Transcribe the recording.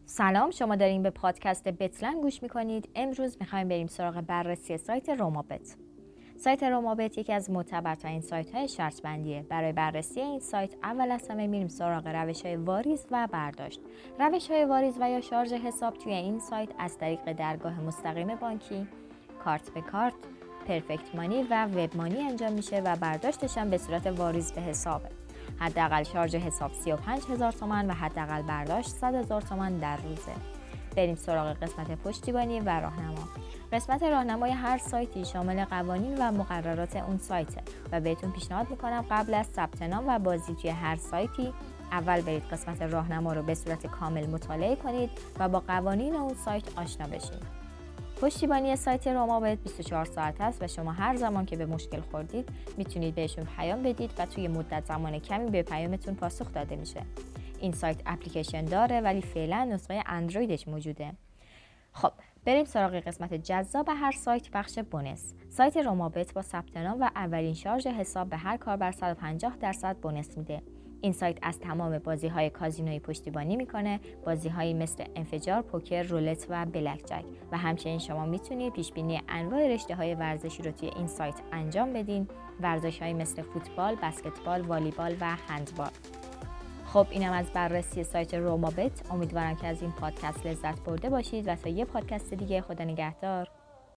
سلام، شما دارین به پادکست بتلن گوش میکنید. امروز میخوایم بریم سراغ بررسی سایت رومابت. سایت رومابت یکی از معتبرترین سایت های شرط بندیه. برای بررسی این سایت اول از همه میریم سراغ روش های واریز و برداشت. روش های واریز و یا شارژ حساب توی این سایت از طریق درگاه مستقیم بانکی، کارت به کارت، پرفکت مانی و وب مانی انجام میشه و برداشتش هم به صورت واریز به حسابه. حداقل شارژ حساب 35,000 تومان و حداقل برداشت 100,000 تومان در روزه. بریم سراغ قسمت پشتیبانی و راهنما. قسمت راهنمای هر سایتی شامل قوانین و مقررات اون سایته و بهتون پیشنهاد میکنم قبل از ثبت نام و بازی توی هر سایتی اول برید قسمت راهنما رو به صورت کامل مطالعه کنید و با قوانین اون سایت آشنا بشید. پشتیبانی سایت رومابت 24 ساعت است و شما هر زمان که به مشکل خوردید میتونید بهشون پیام بدید و توی مدت زمان کمی به پیامتون پاسخ داده میشه. این سایت اپلیکیشن داره ولی فعلا نسخه اندرویدش موجوده. خب بریم سراغ قسمت جذاب هر سایت، بخش بونس. سایت رومابت با ثبت نام و اولین شارژ حساب به هر کاربر 150% بونس میده. این سایت از تمام بازی‌های کازینویی پشتیبانی میکنه، بازی‌هایی مثل انفجار، پوکر، رولت و بلک جک و همچنین شما میتونید پیشبینی انواع رشته‌های ورزشی رو توی این سایت انجام بدین، ورزش‌هایی مثل فوتبال، بسکتبال، والیبال و هندبال. خب اینم از بررسی سایت رومابت. امیدوارم که از این پادکست لذت برده باشید و تا یه پادکست دیگه، خدا نگهدار.